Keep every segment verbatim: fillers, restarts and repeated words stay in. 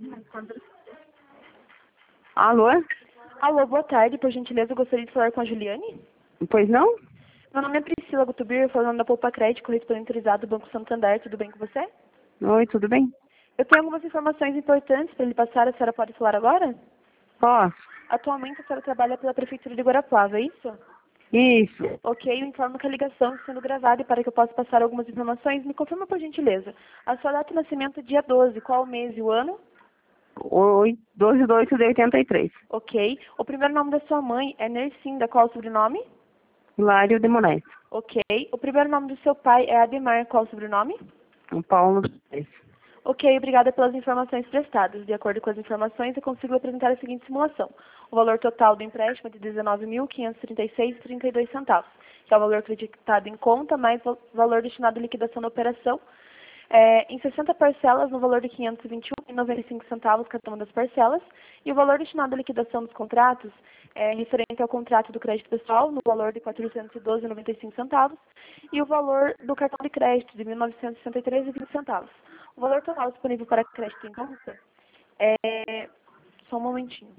Alô? Alô, boa tarde. Por gentileza, eu gostaria de falar com a Juliane. Pois não? Meu nome é Priscila Gutubir, falando da Poupa Crédito, correspondente autorizado do Banco Santander. Tudo bem com você? Oi, tudo bem? Eu tenho algumas informações importantes para lhe passar. A senhora pode falar agora? Posso? Atualmente, a senhora trabalha pela Prefeitura de Guarapuava, é isso? Isso. Ok, eu informo que a ligação está sendo gravada e para que eu possa passar algumas informações, me confirma por gentileza. A sua data de nascimento é dia doze, qual o mês e o ano? Oi, doze de oito de oitenta e três. Ok. O primeiro nome da sua mãe é Nercinda, qual o sobrenome? Hilário de Moraes. Ok. O primeiro nome do seu pai é Ademar, qual o sobrenome? Paulo Moraes. Ok, obrigada pelas informações prestadas. De acordo com as informações, eu consigo apresentar a seguinte simulação. O valor total do empréstimo é de dezenove mil quinhentos e trinta e seis reais e trinta e dois centavos, que é o valor acreditado em conta, mais o valor destinado à liquidação da operação, é, em sessenta parcelas, no valor de quinhentos e vinte e um reais e noventa e cinco centavos cada uma das parcelas, e o valor destinado à liquidação dos contratos é referente ao contrato do crédito pessoal, no valor de quatrocentos e doze reais e noventa e cinco centavos, e o valor do cartão de crédito de mil novecentos e sessenta e três reais e vinte centavos. O valor total disponível para crédito em conta é... Só um momentinho.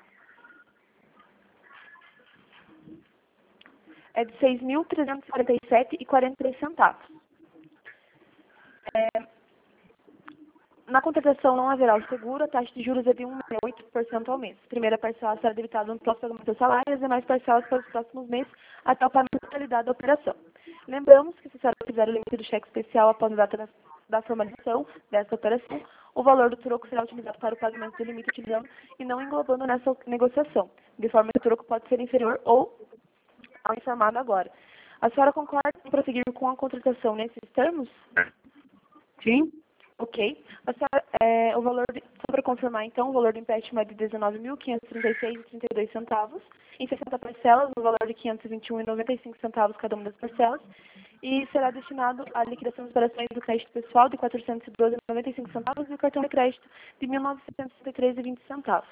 É de seis mil trezentos e quarenta e sete reais e quarenta e três centavos. É, na contratação não haverá o seguro, a taxa de juros é de um vírgula oito por cento ao mês. A primeira parcela será debitada no próximo pagamento do salário e as demais parcelas para os próximos meses até o pagamento da totalidade da operação. Lembramos que se a senhora fizer o limite do cheque especial após a data da, da formalização dessa operação, o valor do troco será utilizado para o pagamento do limite utilizando e não englobando nessa negociação, de forma que o troco pode ser inferior ou ao informado agora. A senhora concorda em prosseguir com a contratação nesses termos? Sim? Ok. A senhora, é, o valor, de, só para confirmar então, o valor do empréstimo é de dezenove mil quinhentos e trinta e seis reais e trinta e dois centavos, em sessenta parcelas, no valor de quinhentos e vinte e um reais e noventa e cinco centavos cada uma das parcelas, e será destinado à liquidação das operações do crédito pessoal de quatrocentos e doze reais e noventa e cinco centavos e o cartão de crédito de mil novecentos e sessenta e três reais e vinte centavos.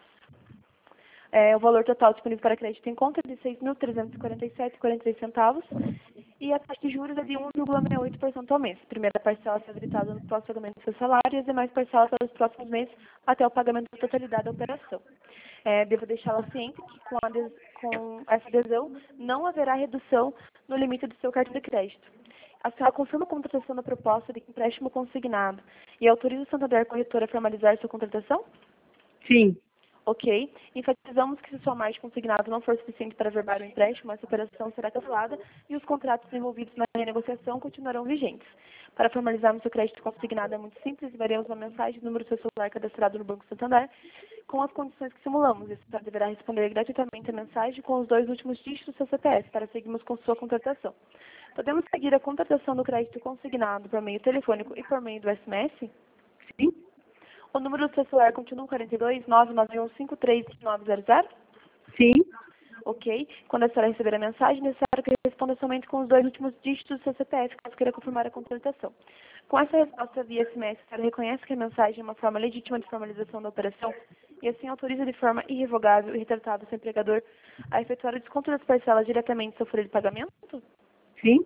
É, o valor total disponível para crédito em conta é de seis mil trezentos e quarenta e sete reais e quarenta e três centavos e a taxa de juros é de um vírgula sessenta e oito por cento ao mês. A primeira parcela será debitada no próximo pagamento do seu salário e as demais parcelas para os próximos meses até o pagamento da totalidade da operação. É, devo deixá-la ciente que com, a des- com essa adesão não haverá redução no limite do seu cartão de crédito. A senhora confirma a contratação da proposta de empréstimo consignado e autoriza o Santander Corretora a formalizar sua contratação? Sim. Ok. Enfatizamos que se sua margem consignada não for suficiente para averbar o empréstimo, essa operação será cancelada e os contratos envolvidos na renegociação continuarão vigentes. Para formalizarmos o crédito consignado é muito simples, enviaremos uma mensagem no número do seu celular cadastrado no Banco Santander com as condições que simulamos. Você deverá responder gratuitamente a mensagem com os dois últimos dígitos do seu C P F para seguirmos com sua contratação. Podemos seguir a contratação do crédito consignado por meio telefônico e por meio do S M S? Sim? O número do seu celular continua quarenta e dois, nove nove um cinco três nove zero zero? Sim? Ok. Quando a senhora receber a mensagem, é necessário que responda somente com os dois últimos dígitos do seu C P F, caso queira confirmar a contratação. Com essa resposta via S M S, a senhora reconhece que a mensagem é uma forma legítima de formalização da operação e assim autoriza de forma irrevogável e retratada o seu empregador a efetuar o desconto das parcelas diretamente do seu folha de pagamento? Sim?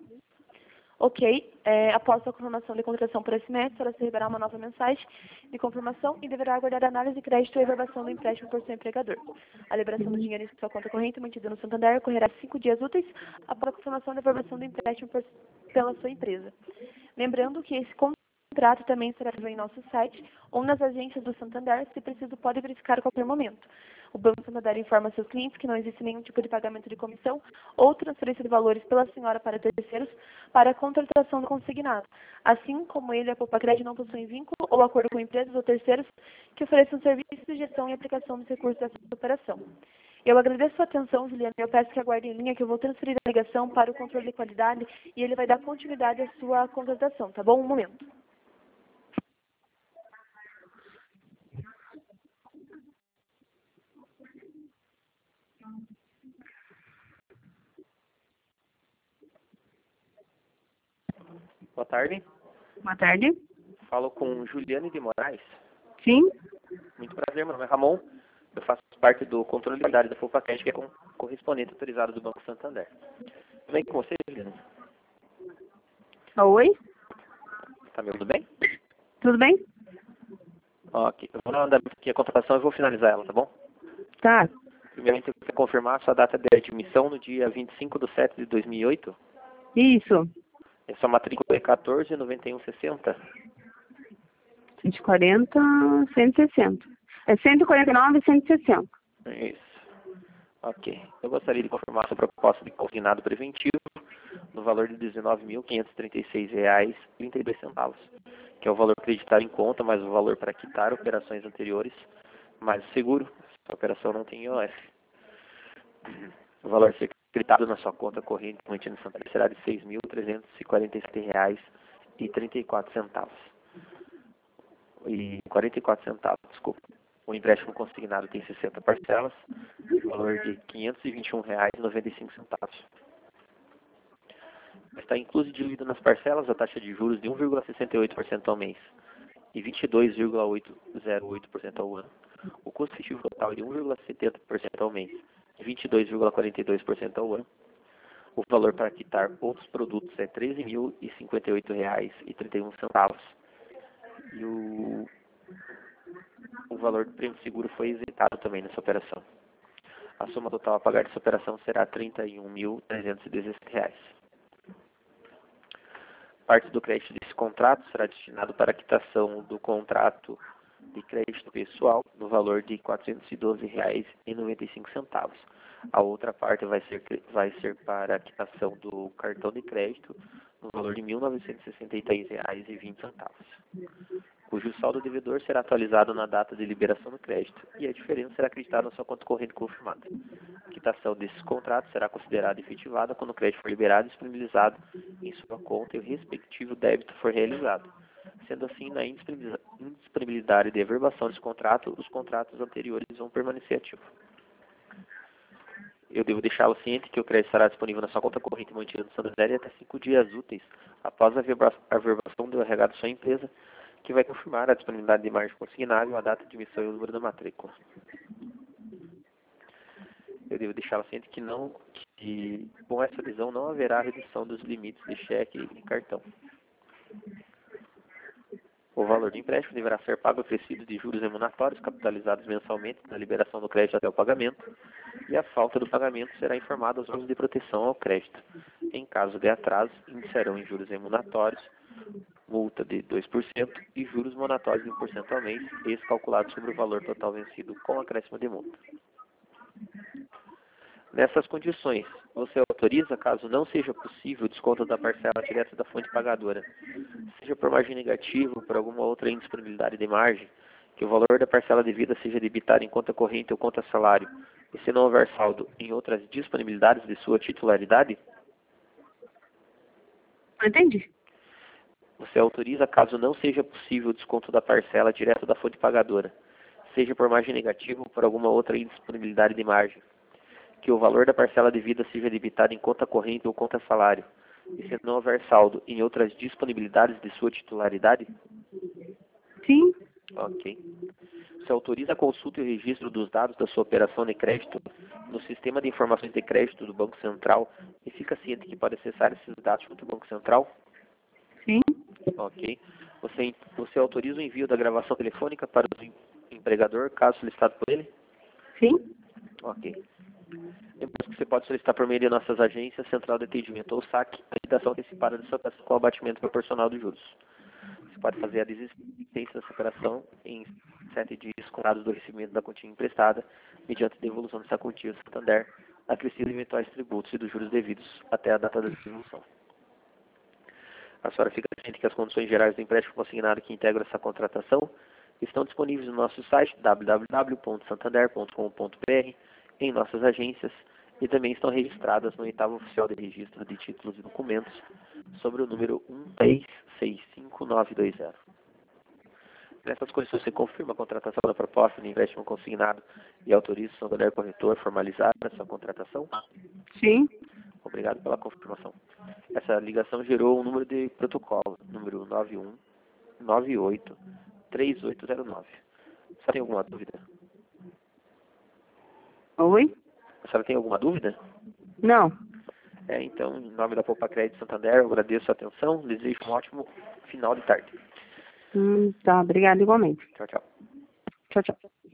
Ok. É, após a confirmação de contratação por S M S, a senhora receberá uma nova mensagem de confirmação e deverá aguardar a análise de crédito e reverbação do empréstimo por seu empregador. A liberação do dinheiro em sua conta corrente mantida no Santander ocorrerá cinco dias úteis após a confirmação da reverbação do empréstimo por, pela sua empresa. Lembrando que esse contrato também será visto em nosso site ou nas agências do Santander, se preciso pode verificar a qualquer momento. O Banco Santander informa seus clientes que não existe nenhum tipo de pagamento de comissão ou transferência de valores pela senhora para terceiros para a contratação do consignado. Assim como ele, a Poupa Crédito não possui vínculo ou acordo com empresas ou terceiros que ofereçam serviços de gestão e aplicação dos recursos dessa operação. Eu agradeço a sua atenção, Juliana, e eu peço que aguarde em linha que eu vou transferir a ligação para o controle de qualidade e ele vai dar continuidade à sua contratação, tá bom? Um momento. Boa tarde. Boa tarde. Falo com Juliane de Moraes. Sim? Muito prazer, meu nome é Ramon. Eu faço parte do controle de qualidade da Poupa Crédito, que é com correspondente autorizado do Banco Santander. Tudo bem com você, Juliane? Oi? Tá me ouvindo bem? Tudo bem? Ok. Eu vou dar andamento aqui a contratação e vou finalizar ela, tá bom? Tá. Primeiramente, eu quero confirmar a sua data de admissão no dia vinte e cinco de setembro de dois mil e oito. Isso. E sua matrícula é quatorze noventa e um sessenta. cento e quarenta, cento e sessenta. É cento e quarenta e nove, cento e sessenta. Isso. Ok. Eu gostaria de confirmar a sua proposta de consignado preventivo no valor de dezenove mil quinhentos e trinta e seis reais e trinta e dois centavos, que é o valor acreditado em conta, mais o valor para quitar operações anteriores, mais o seguro, se a operação não tem I O F. O valor a ser acreditado na sua conta corrente mantida em Santander será de seis mil trezentos e quarenta e sete reais e trinta e quatro centavos. E quarenta e quatro centavos, desculpa. O empréstimo consignado tem sessenta parcelas, valor de quinhentos e vinte e um reais e noventa e cinco centavos. Está incluso e diluído nas parcelas a taxa de juros de um vírgula sessenta e oito por cento ao mês e vinte e dois vírgula oitocentos e oito por cento ao ano. O custo efetivo total é de um vírgula setenta por cento ao mês e vinte e dois vírgula quarenta e dois por cento ao ano. O valor para quitar outros produtos é treze mil e cinquenta e oito reais e trinta e um centavos. E o, o valor do prêmio de seguro foi isentado também nessa operação. A soma total a pagar dessa operação será trinta e um mil trezentos e dezessete reais. Parte do crédito desse contrato será destinado para a quitação do contrato de crédito pessoal no valor de quatrocentos e doze reais e noventa e cinco centavos. A outra parte vai ser, vai ser para a quitação do cartão de crédito no valor de mil novecentos e sessenta e três reais e vinte centavos, cujo saldo devedor será atualizado na data de liberação do crédito e a diferença será acreditada na sua conta corrente confirmada. A quitação desses contratos será considerada efetivada quando o crédito for liberado e disponibilizado em sua conta e o respectivo débito for realizado. Sendo assim, na indisponibilidade de averbação desse contrato, os contratos anteriores vão permanecer ativos. Eu devo deixá-lo ciente que o crédito estará disponível na sua conta corrente mantida no Santander até cinco dias úteis após a averbação do R H da sua empresa, que vai confirmar a disponibilidade de margem consignável, a data de emissão e o número da matrícula. Eu devo deixá-lo ciente que, não, que com essa visão não haverá redução dos limites de cheque e cartão. O valor do empréstimo deverá ser pago acrescido de juros remuneratórios capitalizados mensalmente na liberação do crédito até o pagamento, e a falta do pagamento será informada aos órgãos de proteção ao crédito. Em caso de atraso, iniciarão em juros remuneratórios, multa de dois por cento e juros monatórios de um por cento ao mês, esse calculado sobre o valor total vencido com acréscimo de multa. Nessas condições, você autoriza, caso não seja possível, o desconto da parcela direta da fonte pagadora, seja por margem negativa ou por alguma outra indisponibilidade de margem, que o valor da parcela devida seja debitado em conta corrente ou conta salário, e se não houver saldo em outras disponibilidades de sua titularidade? Entendi. Você autoriza, caso não seja possível o desconto da parcela direto da fonte pagadora, seja por margem negativa ou por alguma outra indisponibilidade de margem, que o valor da parcela devida seja debitado em conta corrente ou conta salário, e se não houver saldo em outras disponibilidades de sua titularidade? Sim. Ok. Você autoriza a consulta e o registro dos dados da sua operação de crédito no Sistema de Informações de Crédito do Banco Central e fica ciente que pode acessar esses dados junto ao Banco Central? Sim. Ok. Você, você autoriza o envio da gravação telefônica para o empregador, caso solicitado por ele? Sim. Ok. Depois que você pode solicitar por meio de nossas agências, Central de Atendimento ou SAC, a liquidação antecipada da sua operação com o abatimento proporcional dos juros. Você pode fazer a desistência dessa operação em sete dias contados do recebimento da quantia emprestada, mediante devolução dessa quantia ao Santander, acrescido de eventuais tributos e dos juros devidos até a data da devolução. A senhora fica ciente que as condições gerais do empréstimo consignado que integram essa contratação estão disponíveis no nosso site w w w ponto santander ponto com ponto b r, em nossas agências, e também estão registradas no oitavo oficial de registro de títulos e documentos sobre o número um três seis cinco nove dois zero. Nessas condições, você confirma a contratação da proposta de empréstimo consignado e autoriza o Santander Corretor a formalizar essa contratação? Sim. Obrigado pela confirmação. Essa ligação gerou um número de protocolo, número nove um nove oito três oito zero nove. Você tem alguma dúvida? Oi? A senhora tem alguma dúvida? Não. É, então, em nome da Poupa Crédito Santander, eu agradeço a atenção, desejo um ótimo final de tarde. Hum, tá, obrigada igualmente. Tchau, tchau. Tchau, tchau.